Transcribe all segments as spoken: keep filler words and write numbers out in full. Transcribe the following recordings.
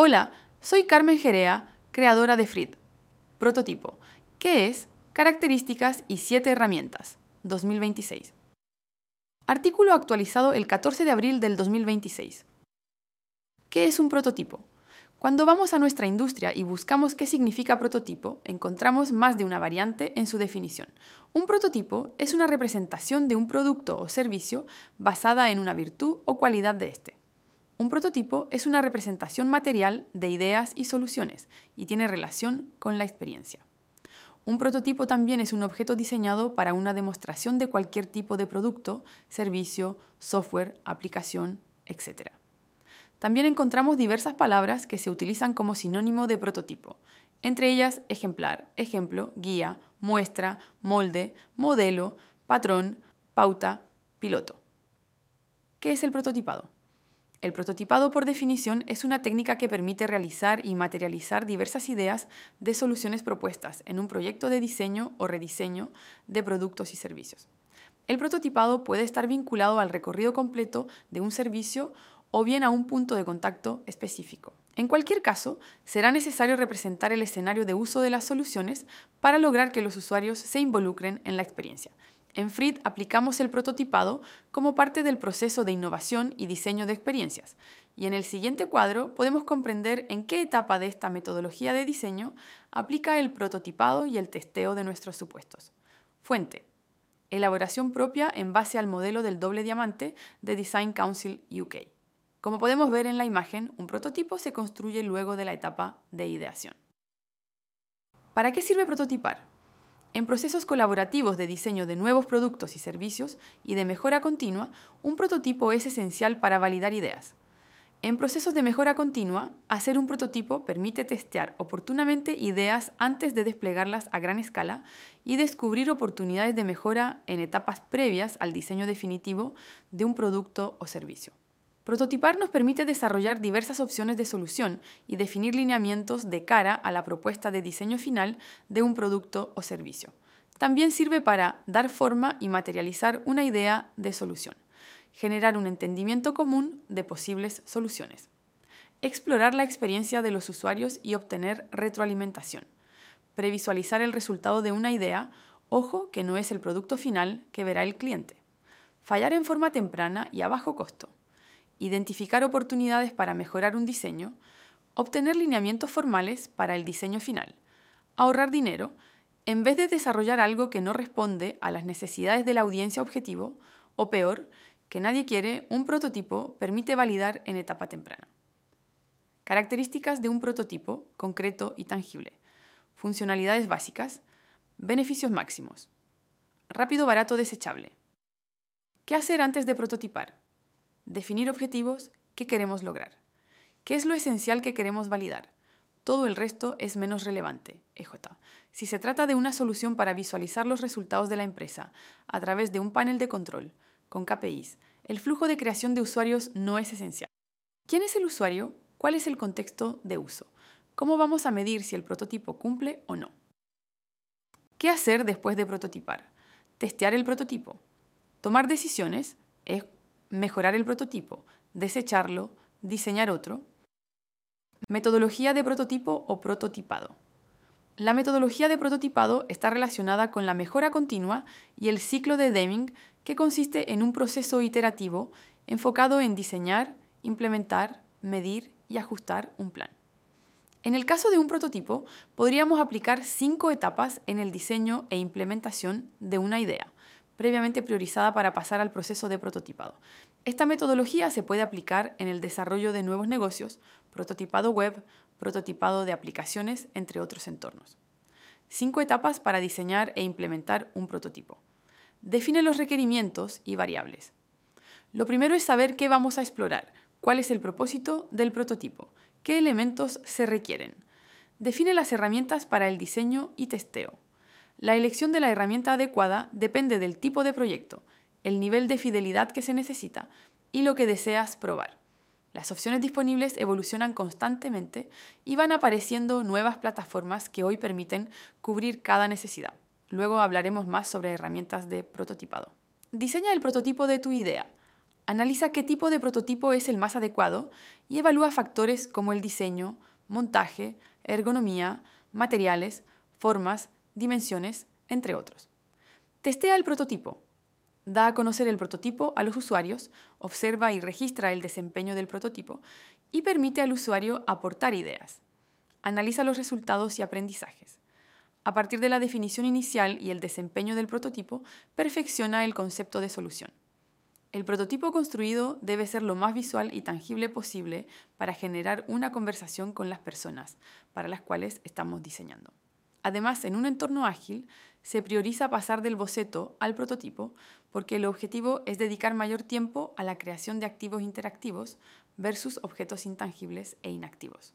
Hola, soy Carmen Jerea, creadora de Frit. Prototipo. ¿Qué es? Características y siete herramientas. dos mil veintiséis. Artículo actualizado el catorce de abril del dos mil veintiséis. ¿Qué es un prototipo? Cuando vamos a nuestra industria y buscamos qué significa prototipo, encontramos más de una variante en su definición. Un prototipo es una representación de un producto o servicio basada en una virtud o cualidad de éste. Un prototipo es una representación material de ideas y soluciones y tiene relación con la experiencia. Un prototipo también es un objeto diseñado para una demostración de cualquier tipo de producto, servicio, software, aplicación, etcétera. También encontramos diversas palabras que se utilizan como sinónimo de prototipo, entre ellas ejemplar, ejemplo, guía, muestra, molde, modelo, patrón, pauta, piloto. ¿Qué es el prototipado? El prototipado, por definición, es una técnica que permite realizar y materializar diversas ideas de soluciones propuestas en un proyecto de diseño o rediseño de productos y servicios. El prototipado puede estar vinculado al recorrido completo de un servicio o bien a un punto de contacto específico. En cualquier caso, será necesario representar el escenario de uso de las soluciones para lograr que los usuarios se involucren en la experiencia. En Frit aplicamos el prototipado como parte del proceso de innovación y diseño de experiencias, y en el siguiente cuadro podemos comprender en qué etapa de esta metodología de diseño aplica el prototipado y el testeo de nuestros supuestos. Fuente: elaboración propia en base al modelo del doble diamante de Design Council U K. Como podemos ver en la imagen, un prototipo se construye luego de la etapa de ideación. ¿Para qué sirve prototipar? En procesos colaborativos de diseño de nuevos productos y servicios y de mejora continua, un prototipo es esencial para validar ideas. En procesos de mejora continua, hacer un prototipo permite testear oportunamente ideas antes de desplegarlas a gran escala y descubrir oportunidades de mejora en etapas previas al diseño definitivo de un producto o servicio. Prototipar nos permite desarrollar diversas opciones de solución y definir lineamientos de cara a la propuesta de diseño final de un producto o servicio. También sirve para dar forma y materializar una idea de solución, generar un entendimiento común de posibles soluciones, explorar la experiencia de los usuarios y obtener retroalimentación, previsualizar el resultado de una idea, ojo que no es el producto final que verá el cliente, fallar en forma temprana y a bajo costo, identificar oportunidades para mejorar un diseño, obtener lineamientos formales para el diseño final, ahorrar dinero, en vez de desarrollar algo que no responde a las necesidades de la audiencia objetivo, o peor, que nadie quiere, un prototipo permite validar en etapa temprana. Características de un prototipo concreto y tangible. Funcionalidades básicas. Beneficios máximos. Rápido, barato, desechable. ¿Qué hacer antes de prototipar? Definir objetivos, ¿qué queremos lograr? ¿Qué es lo esencial que queremos validar? Todo el resto es menos relevante, E J. Si se trata de una solución para visualizar los resultados de la empresa a través de un panel de control, con K P Is, el flujo de creación de usuarios no es esencial. ¿Quién es el usuario? ¿Cuál es el contexto de uso? ¿Cómo vamos a medir si el prototipo cumple o no? ¿Qué hacer después de prototipar? Testear el prototipo. Tomar decisiones es mejorar el prototipo, desecharlo, diseñar otro. Metodología de prototipo o prototipado. La metodología de prototipado está relacionada con la mejora continua y el ciclo de Deming, que consiste en un proceso iterativo enfocado en diseñar, implementar, medir y ajustar un plan. En el caso de un prototipo, podríamos aplicar cinco etapas en el diseño e implementación de una idea, previamente priorizada para pasar al proceso de prototipado. Esta metodología se puede aplicar en el desarrollo de nuevos negocios, prototipado web, prototipado de aplicaciones, entre otros entornos. Cinco etapas para diseñar e implementar un prototipo. Define los requerimientos y variables. Lo primero es saber qué vamos a explorar, cuál es el propósito del prototipo, qué elementos se requieren. Define las herramientas para el diseño y testeo. La elección de la herramienta adecuada depende del tipo de proyecto, el nivel de fidelidad que se necesita y lo que deseas probar. Las opciones disponibles evolucionan constantemente y van apareciendo nuevas plataformas que hoy permiten cubrir cada necesidad. Luego hablaremos más sobre herramientas de prototipado. Diseña el prototipo de tu idea. Analiza qué tipo de prototipo es el más adecuado y evalúa factores como el diseño, montaje, ergonomía, materiales, formas, dimensiones, entre otros. Testea el prototipo. Da a conocer el prototipo a los usuarios, observa y registra el desempeño del prototipo y permite al usuario aportar ideas. Analiza los resultados y aprendizajes. A partir de la definición inicial y el desempeño del prototipo, perfecciona el concepto de solución. El prototipo construido debe ser lo más visual y tangible posible para generar una conversación con las personas para las cuales estamos diseñando. Además, en un entorno ágil, se prioriza pasar del boceto al prototipo porque el objetivo es dedicar mayor tiempo a la creación de activos interactivos versus objetos intangibles e inactivos.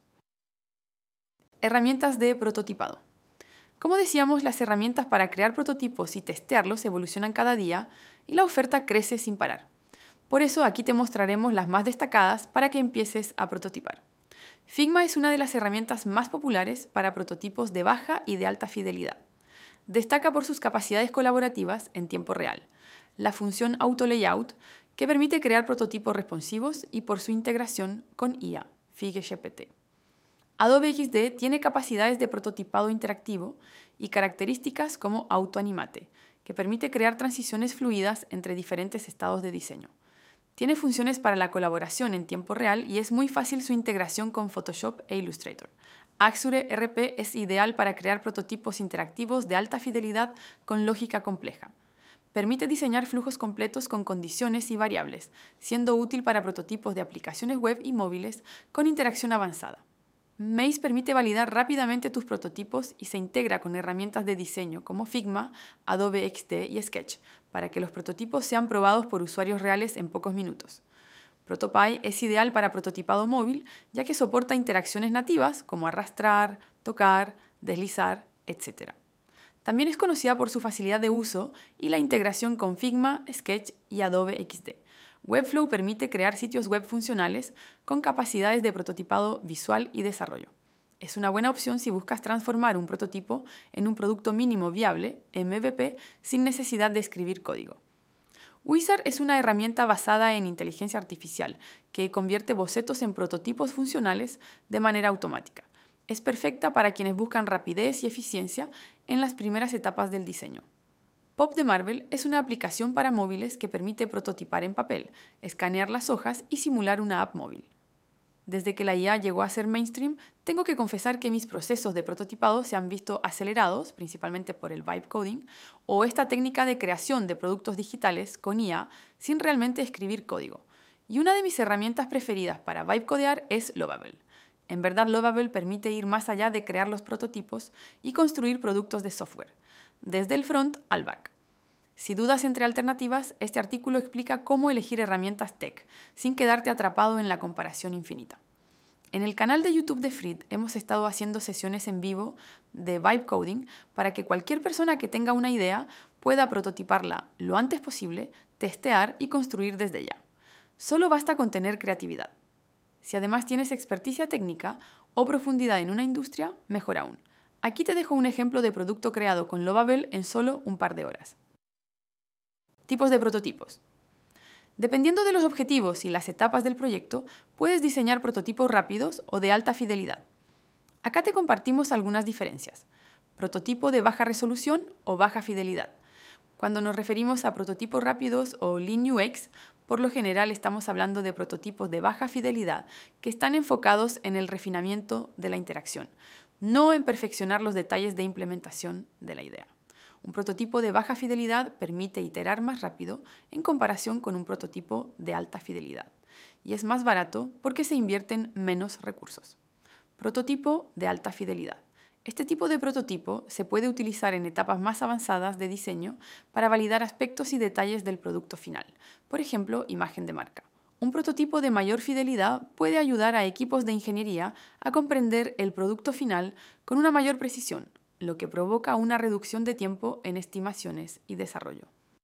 Herramientas de prototipado. Como decíamos, las herramientas para crear prototipos y testearlos evolucionan cada día y la oferta crece sin parar. Por eso aquí te mostraremos las más destacadas para que empieces a prototipar. Figma es una de las herramientas más populares para prototipos de baja y de alta fidelidad. Destaca por sus capacidades colaborativas en tiempo real, la función Auto Layout, que permite crear prototipos responsivos, y por su integración con I A, Figma G P T. Adobe X D tiene capacidades de prototipado interactivo y características como AutoAnimate, que permite crear transiciones fluidas entre diferentes estados de diseño. Tiene funciones para la colaboración en tiempo real y es muy fácil su integración con Photoshop e Illustrator. Axure R P es ideal para crear prototipos interactivos de alta fidelidad con lógica compleja. Permite diseñar flujos completos con condiciones y variables, siendo útil para prototipos de aplicaciones web y móviles con interacción avanzada. Maze permite validar rápidamente tus prototipos y se integra con herramientas de diseño como Figma, Adobe X D y Sketch para que los prototipos sean probados por usuarios reales en pocos minutos. ProtoPie es ideal para prototipado móvil ya que soporta interacciones nativas como arrastrar, tocar, deslizar, etcétera. También es conocida por su facilidad de uso y la integración con Figma, Sketch y Adobe X D. Webflow permite crear sitios web funcionales con capacidades de prototipado visual y desarrollo. Es una buena opción si buscas transformar un prototipo en un producto mínimo viable, M V P, sin necesidad de escribir código. Wizard es una herramienta basada en inteligencia artificial que convierte bocetos en prototipos funcionales de manera automática. Es perfecta para quienes buscan rapidez y eficiencia en las primeras etapas del diseño. Pop de Marvel es una aplicación para móviles que permite prototipar en papel, escanear las hojas y simular una app móvil. Desde que la I A llegó a ser mainstream, tengo que confesar que mis procesos de prototipado se han visto acelerados, principalmente por el vibe coding, o esta técnica de creación de productos digitales con I A sin realmente escribir código. Y una de mis herramientas preferidas para vibe codear es Lovable. En verdad, Lovable permite ir más allá de crear los prototipos y construir productos de software, desde el front al back. Si dudas entre alternativas, este artículo explica cómo elegir herramientas tech, sin quedarte atrapado en la comparación infinita. En el canal de YouTube de Fried hemos estado haciendo sesiones en vivo de vibe coding para que cualquier persona que tenga una idea pueda prototiparla lo antes posible, testear y construir desde ya. Solo basta con tener creatividad. Si además tienes experticia técnica o profundidad en una industria, mejor aún. Aquí te dejo un ejemplo de producto creado con Lovable en solo un par de horas. Tipos de prototipos. Dependiendo de los objetivos y las etapas del proyecto, puedes diseñar prototipos rápidos o de alta fidelidad. Acá te compartimos algunas diferencias. Prototipo de baja resolución o baja fidelidad. Cuando nos referimos a prototipos rápidos o Lean U X, por lo general estamos hablando de prototipos de baja fidelidad que están enfocados en el refinamiento de la interacción, no en perfeccionar los detalles de implementación de la idea. Un prototipo de baja fidelidad permite iterar más rápido en comparación con un prototipo de alta fidelidad y es más barato porque se invierten menos recursos. Prototipo de alta fidelidad. Este tipo de prototipo se puede utilizar en etapas más avanzadas de diseño para validar aspectos y detalles del producto final, por ejemplo, imagen de marca. Un prototipo de mayor fidelidad puede ayudar a equipos de ingeniería a comprender el producto final con una mayor precisión, lo que provoca una reducción de tiempo en estimaciones y desarrollo.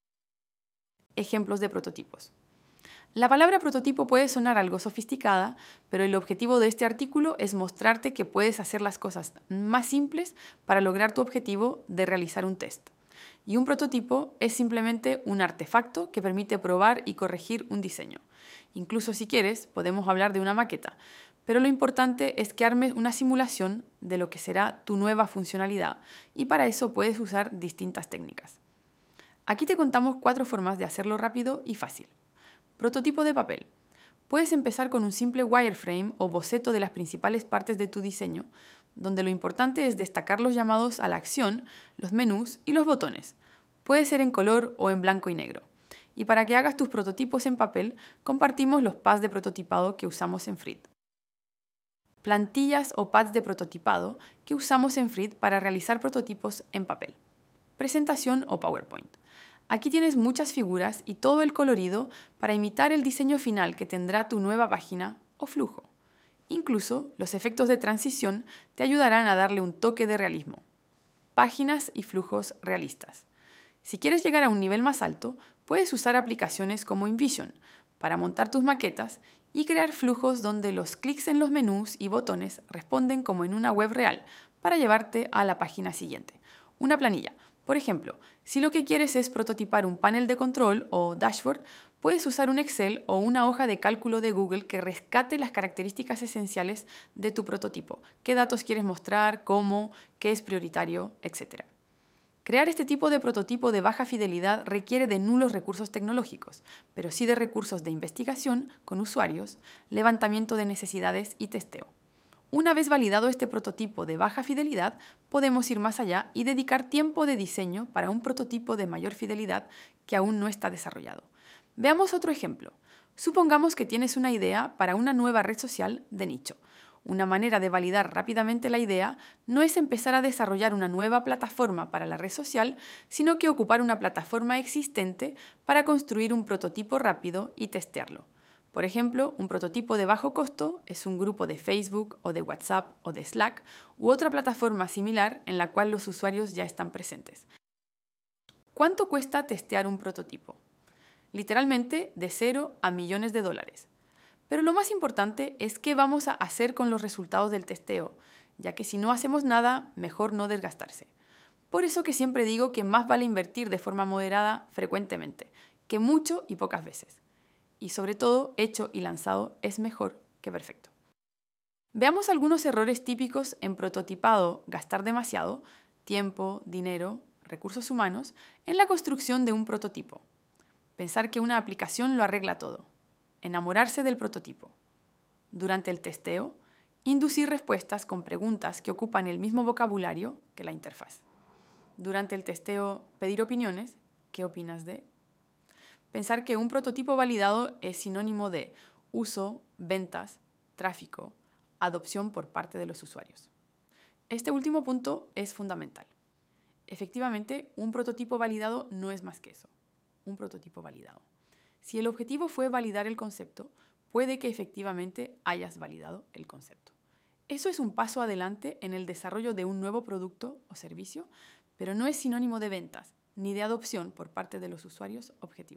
Ejemplos de prototipos. La palabra prototipo puede sonar algo sofisticada, pero el objetivo de este artículo es mostrarte que puedes hacer las cosas más simples para lograr tu objetivo de realizar un test. y un prototipo es simplemente un artefacto que permite probar y corregir un diseño. Incluso si quieres, podemos hablar de una maqueta, pero lo importante es que armes una simulación de lo que será tu nueva funcionalidad y para eso puedes usar distintas técnicas. Aquí te contamos cuatro formas de hacerlo rápido y fácil. Prototipo de papel. Puedes empezar con un simple wireframe o boceto de las principales partes de tu diseño, donde lo importante es destacar los llamados a la acción, los menús y los botones. Puede ser en color o en blanco y negro. Y para que hagas tus prototipos en papel, compartimos los pads de prototipado que usamos en Frit. Plantillas o pads de prototipado que usamos en Frit para realizar prototipos en papel. Presentación o PowerPoint. Aquí tienes muchas figuras y todo el colorido para imitar el diseño final que tendrá tu nueva página o flujo. Incluso los efectos de transición te ayudarán a darle un toque de realismo. Páginas y flujos realistas. Si quieres llegar a un nivel más alto, puedes usar aplicaciones como InVision para montar tus maquetas y crear flujos donde los clics en los menús y botones responden como en una web real para llevarte a la página siguiente. Una planilla. Por ejemplo, si lo que quieres es prototipar un panel de control o dashboard, puedes usar un Excel o una hoja de cálculo de Google que rescate las características esenciales de tu prototipo. ¿Qué datos quieres mostrar? ¿Cómo? ¿Qué es prioritario? Etcétera. Crear este tipo de prototipo de baja fidelidad requiere de nulos recursos tecnológicos, pero sí de recursos de investigación con usuarios, levantamiento de necesidades y testeo. Una vez validado este prototipo de baja fidelidad, podemos ir más allá y dedicar tiempo de diseño para un prototipo de mayor fidelidad que aún no está desarrollado. Veamos otro ejemplo. Supongamos que tienes una idea para una nueva red social de nicho. Una manera de validar rápidamente la idea no es empezar a desarrollar una nueva plataforma para la red social, sino que ocupar una plataforma existente para construir un prototipo rápido y testearlo. Por ejemplo, un prototipo de bajo costo es un grupo de Facebook o de WhatsApp o de Slack u otra plataforma similar en la cual los usuarios ya están presentes. ¿Cuánto cuesta testear un prototipo? Literalmente de cero a millones de dólares. Pero lo más importante es qué vamos a hacer con los resultados del testeo, ya que si no hacemos nada, mejor no desgastarse. Por eso que siempre digo que más vale invertir de forma moderada frecuentemente, que mucho y pocas veces. Y sobre todo, hecho y lanzado es mejor que perfecto. Veamos algunos errores típicos en prototipado: gastar demasiado tiempo, dinero, recursos humanos en la construcción de un prototipo. Pensar que una aplicación lo arregla todo. Enamorarse del prototipo. Durante el testeo, inducir respuestas con preguntas que ocupan el mismo vocabulario que la interfaz. Durante el testeo, pedir opiniones. ¿Qué opinas de? Pensar que un prototipo validado es sinónimo de uso, ventas, tráfico, adopción por parte de los usuarios. Este último punto es fundamental. Efectivamente, un prototipo validado no es más que eso, un prototipo validado. Si el objetivo fue validar el concepto, puede que efectivamente hayas validado el concepto. Eso es un paso adelante en el desarrollo de un nuevo producto o servicio, pero no es sinónimo de ventas ni de adopción por parte de los usuarios objetivo.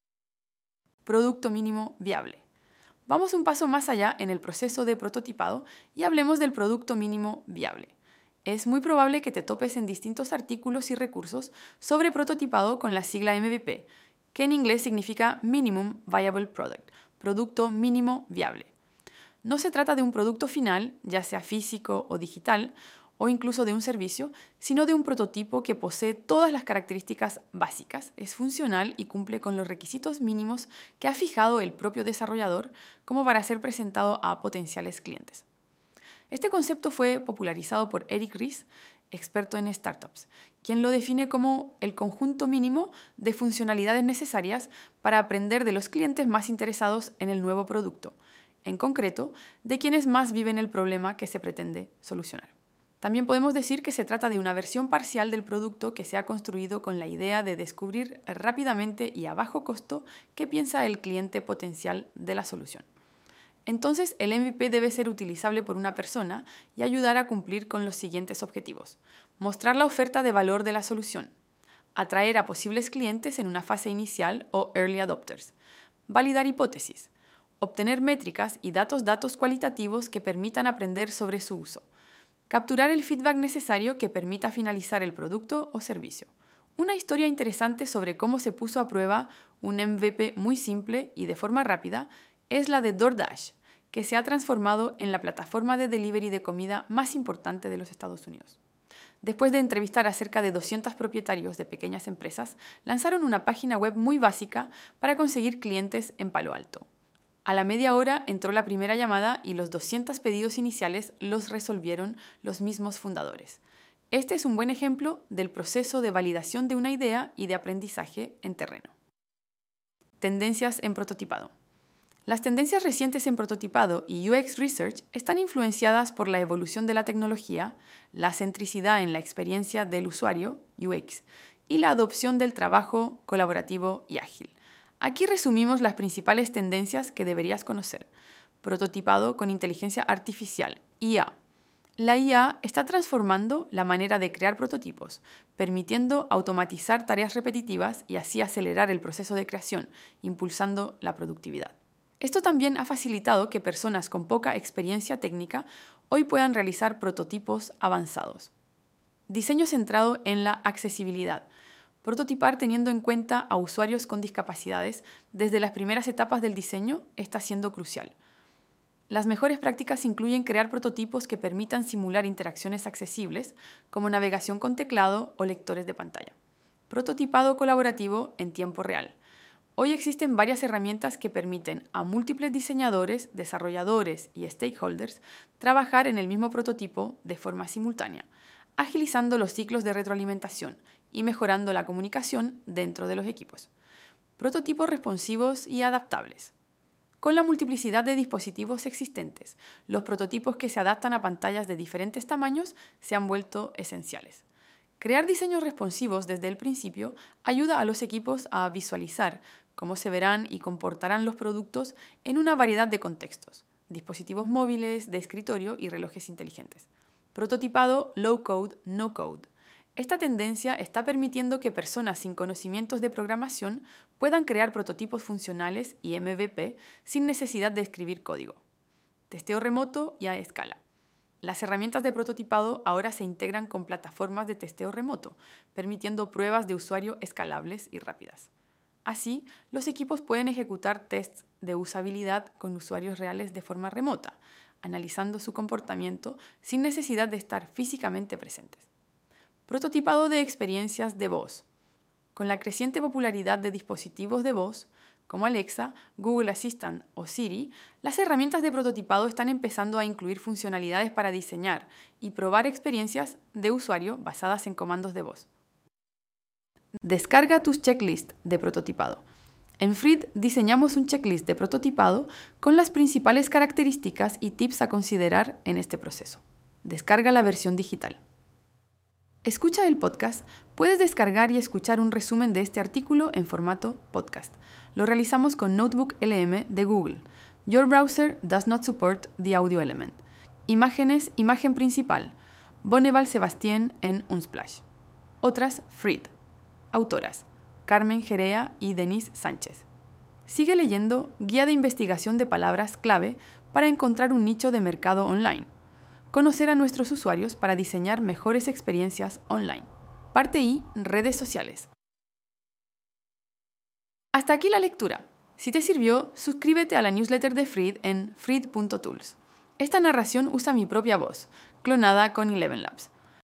Producto mínimo viable. Vamos un paso más allá en el proceso de prototipado y hablemos del producto mínimo viable. Es muy probable que te topes en distintos artículos y recursos sobre prototipado con la sigla M V P, que en inglés significa Minimum Viable Product, producto mínimo viable. No se trata de un producto final, ya sea físico o digital, o incluso de un servicio, sino de un prototipo que posee todas las características básicas, es funcional y cumple con los requisitos mínimos que ha fijado el propio desarrollador como para ser presentado a potenciales clientes. Este concepto fue popularizado por Eric Ries, experto en startups, quien lo define como el conjunto mínimo de funcionalidades necesarias para aprender de los clientes más interesados en el nuevo producto, en concreto, de quienes más viven el problema que se pretende solucionar. También podemos decir que se trata de una versión parcial del producto que se ha construido con la idea de descubrir rápidamente y a bajo costo qué piensa el cliente potencial de la solución. Entonces, el M V P debe ser utilizable por una persona y ayudar a cumplir con los siguientes objetivos. Mostrar la oferta de valor de la solución. Atraer a posibles clientes en una fase inicial o early adopters. Validar hipótesis. Obtener métricas y datos datos cualitativos que permitan aprender sobre su uso. Capturar el feedback necesario que permita finalizar el producto o servicio. Una historia interesante sobre cómo se puso a prueba un M V P muy simple y de forma rápida es la de DoorDash, que se ha transformado en la plataforma de delivery de comida más importante de los Estados Unidos. Después de entrevistar a cerca de doscientos propietarios de pequeñas empresas, lanzaron una página web muy básica para conseguir clientes en Palo Alto. A la media hora entró la primera llamada y los doscientos pedidos iniciales los resolvieron los mismos fundadores. Este es un buen ejemplo del proceso de validación de una idea y de aprendizaje en terreno. Tendencias en prototipado. Las tendencias recientes en prototipado y U X Research están influenciadas por la evolución de la tecnología, la centricidad en la experiencia del usuario, U X, y la adopción del trabajo colaborativo y ágil. Aquí resumimos las principales tendencias que deberías conocer. Prototipado con inteligencia artificial, I A. La I A está transformando la manera de crear prototipos, permitiendo automatizar tareas repetitivas y así acelerar el proceso de creación, impulsando la productividad. Esto también ha facilitado que personas con poca experiencia técnica hoy puedan realizar prototipos avanzados. Diseño centrado en la accesibilidad. Prototipar teniendo en cuenta a usuarios con discapacidades desde las primeras etapas del diseño está siendo crucial. Las mejores prácticas incluyen crear prototipos que permitan simular interacciones accesibles, como navegación con teclado o lectores de pantalla. Prototipado colaborativo en tiempo real. Hoy existen varias herramientas que permiten a múltiples diseñadores, desarrolladores y stakeholders trabajar en el mismo prototipo de forma simultánea, agilizando los ciclos de retroalimentación y mejorando la comunicación dentro de los equipos. Prototipos responsivos y adaptables. Con la multiplicidad de dispositivos existentes, los prototipos que se adaptan a pantallas de diferentes tamaños se han vuelto esenciales. Crear diseños responsivos desde el principio ayuda a los equipos a visualizar cómo se verán y comportarán los productos en una variedad de contextos: dispositivos móviles, de escritorio y relojes inteligentes. Prototipado low code, no code. Esta tendencia está permitiendo que personas sin conocimientos de programación puedan crear prototipos funcionales y M V P sin necesidad de escribir código. Testeo remoto y a escala. Las herramientas de prototipado ahora se integran con plataformas de testeo remoto, permitiendo pruebas de usuario escalables y rápidas. Así, los equipos pueden ejecutar tests de usabilidad con usuarios reales de forma remota, analizando su comportamiento sin necesidad de estar físicamente presentes. Prototipado de experiencias de voz. Con la creciente popularidad de dispositivos de voz, como Alexa, Google Assistant o Siri, las herramientas de prototipado están empezando a incluir funcionalidades para diseñar y probar experiencias de usuario basadas en comandos de voz. Descarga tus checklists de prototipado. En Fried diseñamos un checklist de prototipado con las principales características y tips a considerar en este proceso. Descarga la versión digital. Escucha el podcast. Puedes descargar y escuchar un resumen de este artículo en formato podcast. Lo realizamos con Notebook L M de Google. Your browser does not support the audio element. Imágenes, imagen principal. Bonneval Sebastien en Unsplash. Otras, Fried. Autoras, Carmen Jerea y Denise Sánchez. Sigue leyendo Guía de investigación de palabras clave para encontrar un nicho de mercado online. Conocer a nuestros usuarios para diseñar mejores experiencias online. Parte I, redes sociales. Hasta aquí la lectura. Si te sirvió, suscríbete a la newsletter de Fried en fried punto tools. Esta narración usa mi propia voz, clonada con Eleven Labs.